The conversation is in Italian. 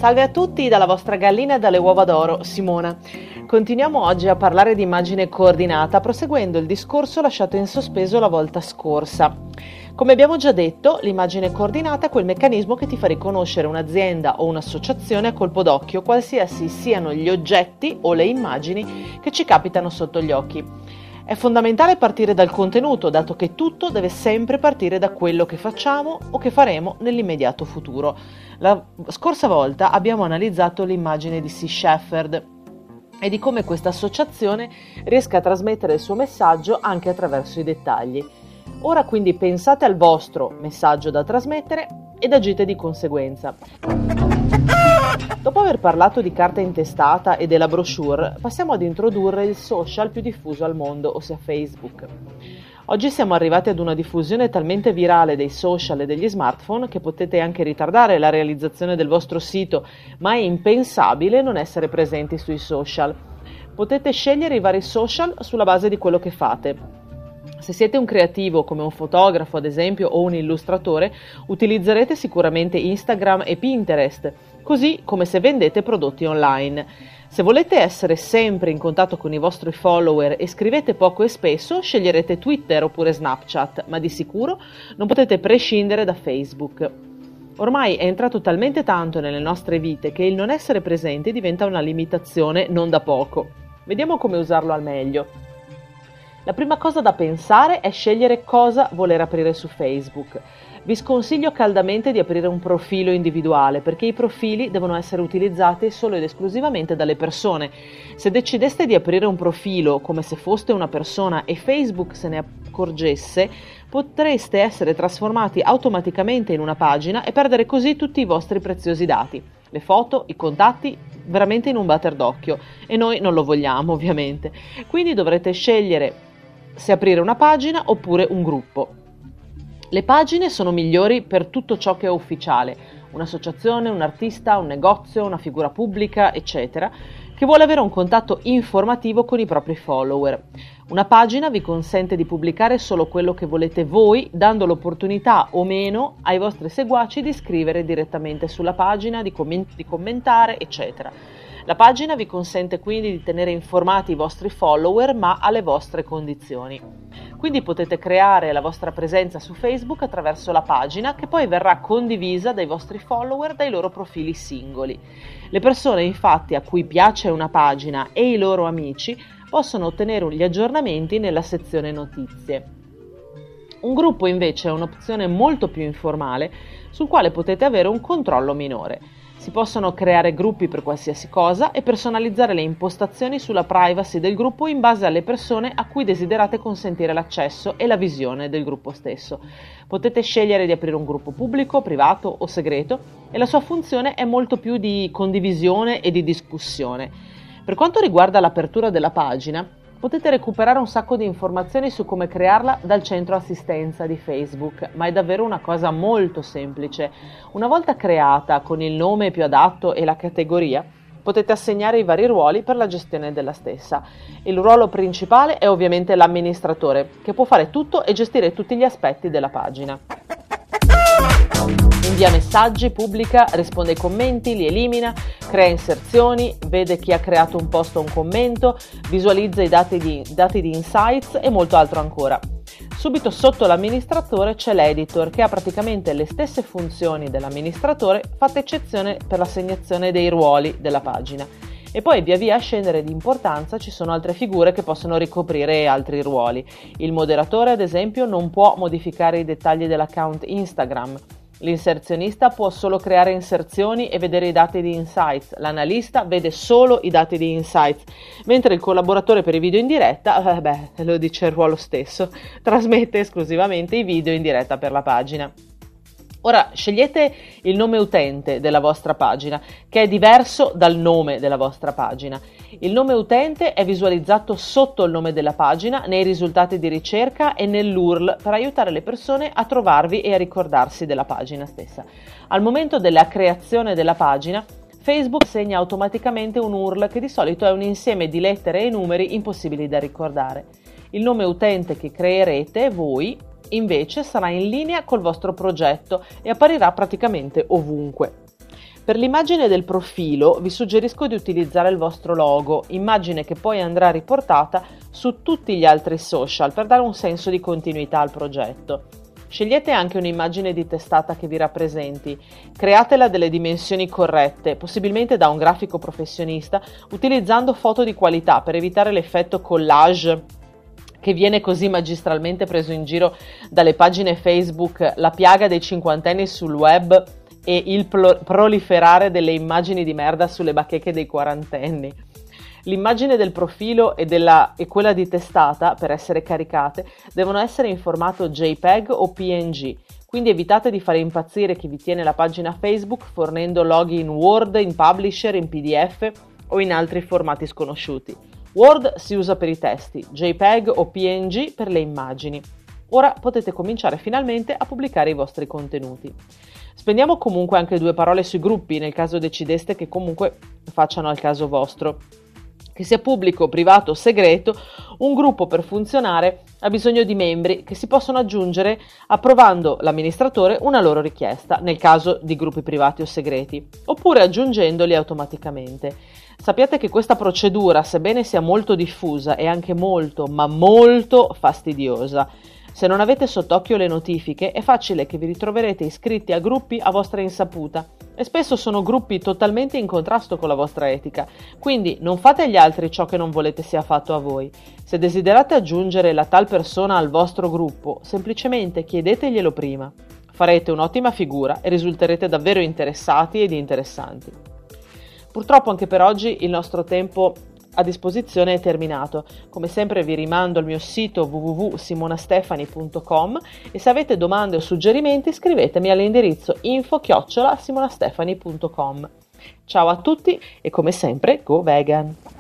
Salve a tutti dalla vostra gallina e dalle uova d'oro, Simona. Continuiamo oggi a parlare di immagine coordinata, proseguendo il discorso lasciato in sospeso la volta scorsa. Come abbiamo già detto, l'immagine coordinata è quel meccanismo che ti fa riconoscere un'azienda o un'associazione a colpo d'occhio, qualsiasi siano gli oggetti o le immagini che ci capitano sotto gli occhi. È fondamentale partire dal contenuto, dato che tutto deve sempre partire da quello che facciamo o che faremo nell'immediato futuro. La scorsa volta abbiamo analizzato l'immagine di Sea Shepherd e di come questa associazione riesca a trasmettere il suo messaggio anche attraverso i dettagli. Ora quindi pensate al vostro messaggio da trasmettere ed agite di conseguenza. Dopo aver parlato di carta intestata e della brochure, passiamo ad introdurre il social più diffuso al mondo, ossia Facebook. Oggi siamo arrivati ad una diffusione talmente virale dei social e degli smartphone che potete anche ritardare la realizzazione del vostro sito, ma è impensabile non essere presenti sui social. Potete scegliere i vari social sulla base di quello che fate. Se siete un creativo come un fotografo ad esempio o un illustratore, utilizzerete sicuramente Instagram e Pinterest, così come se vendete prodotti online. Se volete essere sempre in contatto con i vostri follower e scrivete poco e spesso, sceglierete Twitter oppure Snapchat, ma di sicuro non potete prescindere da Facebook. Ormai è entrato talmente tanto nelle nostre vite che il non essere presenti diventa una limitazione non da poco. Vediamo come usarlo al meglio. La prima cosa da pensare è scegliere cosa voler aprire su Facebook. Vi sconsiglio caldamente di aprire un profilo individuale perché i profili devono essere utilizzati solo ed esclusivamente dalle persone. Se decideste di aprire un profilo come se foste una persona e Facebook se ne accorgesse, potreste essere trasformati automaticamente in una pagina e perdere così tutti i vostri preziosi dati, le foto, i contatti, veramente in un batter d'occhio, e noi non lo vogliamo ovviamente. Quindi dovrete scegliere se aprire una pagina oppure un gruppo. Le pagine sono migliori per tutto ciò che è ufficiale, un'associazione, un artista, un negozio, una figura pubblica, eccetera, che vuole avere un contatto informativo con i propri follower. Una pagina vi consente di pubblicare solo quello che volete voi, dando l'opportunità o meno ai vostri seguaci di scrivere direttamente sulla pagina, di commentare, eccetera. La pagina vi consente quindi di tenere informati i vostri follower, ma alle vostre condizioni. Quindi potete creare la vostra presenza su Facebook attraverso la pagina, che poi verrà condivisa dai vostri follower dai loro profili singoli. Le persone infatti a cui piace una pagina e i loro amici possono ottenere gli aggiornamenti nella sezione notizie. Un gruppo invece è un'opzione molto più informale sul quale potete avere un controllo minore. Si possono creare gruppi per qualsiasi cosa e personalizzare le impostazioni sulla privacy del gruppo in base alle persone a cui desiderate consentire l'accesso e la visione del gruppo stesso. Potete scegliere di aprire un gruppo pubblico, privato o segreto e la sua funzione è molto più di condivisione e di discussione. Per quanto riguarda l'apertura della pagina, potete recuperare un sacco di informazioni su come crearla dal centro assistenza di Facebook, ma è davvero una cosa molto semplice. Una volta creata con il nome più adatto e la categoria, potete assegnare i vari ruoli per la gestione della stessa. Il ruolo principale è ovviamente l'amministratore, che può fare tutto e gestire tutti gli aspetti della pagina. Invia messaggi, pubblica, risponde ai commenti, li elimina, crea inserzioni, vede chi ha creato un post o un commento, visualizza i dati di insights e molto altro ancora. Subito sotto l'amministratore c'è l'editor che ha praticamente le stesse funzioni dell'amministratore, fatta eccezione per l'assegnazione dei ruoli della pagina. E poi via via a scendere di importanza ci sono altre figure che possono ricoprire altri ruoli. Il moderatore ad esempio non può modificare i dettagli dell'account Instagram. L'inserzionista può solo creare inserzioni e vedere i dati di Insights, l'analista vede solo i dati di Insights, mentre il collaboratore per i video in diretta, lo dice il ruolo stesso, trasmette esclusivamente i video in diretta per la pagina. Ora scegliete il nome utente della vostra pagina, che è diverso dal nome della vostra pagina. Il nome utente è visualizzato sotto il nome della pagina, nei risultati di ricerca e nell'URL per aiutare le persone a trovarvi e a ricordarsi della pagina stessa. Al momento della creazione della pagina, Facebook segna automaticamente un URL che di solito è un insieme di lettere e numeri impossibili da ricordare. Il nome utente che creerete voi invece sarà in linea col vostro progetto e apparirà praticamente ovunque. Per l'immagine del profilo vi suggerisco di utilizzare il vostro logo, immagine che poi andrà riportata su tutti gli altri social per dare un senso di continuità al progetto. Scegliete anche un'immagine di testata che vi rappresenti, createla delle dimensioni corrette, possibilmente da un grafico professionista, utilizzando foto di qualità per evitare l'effetto collage che viene così magistralmente preso in giro dalle pagine Facebook, la piaga dei cinquantenni sul web e il proliferare delle immagini di merda sulle bacheche dei quarantenni. L'immagine del profilo e quella di testata, per essere caricate, devono essere in formato JPEG o PNG, quindi evitate di fare impazzire chi vi tiene la pagina Facebook fornendo loghi in Word, in Publisher, in PDF o in altri formati sconosciuti. Word si usa per i testi, JPEG o PNG per le immagini. Ora potete cominciare finalmente a pubblicare i vostri contenuti. Spendiamo comunque anche 2 parole sui gruppi, nel caso decideste che comunque facciano al caso vostro. Che sia pubblico, privato o segreto, un gruppo per funzionare ha bisogno di membri che si possono aggiungere approvando l'amministratore una loro richiesta, nel caso di gruppi privati o segreti, oppure aggiungendoli automaticamente. Sappiate che questa procedura, sebbene sia molto diffusa, è anche molto, ma molto fastidiosa. Se non avete sott'occhio le notifiche, è facile che vi ritroverete iscritti a gruppi a vostra insaputa e spesso sono gruppi totalmente in contrasto con la vostra etica, quindi non fate agli altri ciò che non volete sia fatto a voi. Se desiderate aggiungere la tal persona al vostro gruppo, semplicemente chiedeteglielo prima. Farete un'ottima figura e risulterete davvero interessati ed interessanti. Purtroppo anche per oggi il nostro tempo a disposizione è terminato. Come sempre vi rimando al mio sito www.simonastefani.com e se avete domande o suggerimenti scrivetemi all'indirizzo info@simonastefani.com. Ciao a tutti e come sempre go vegan!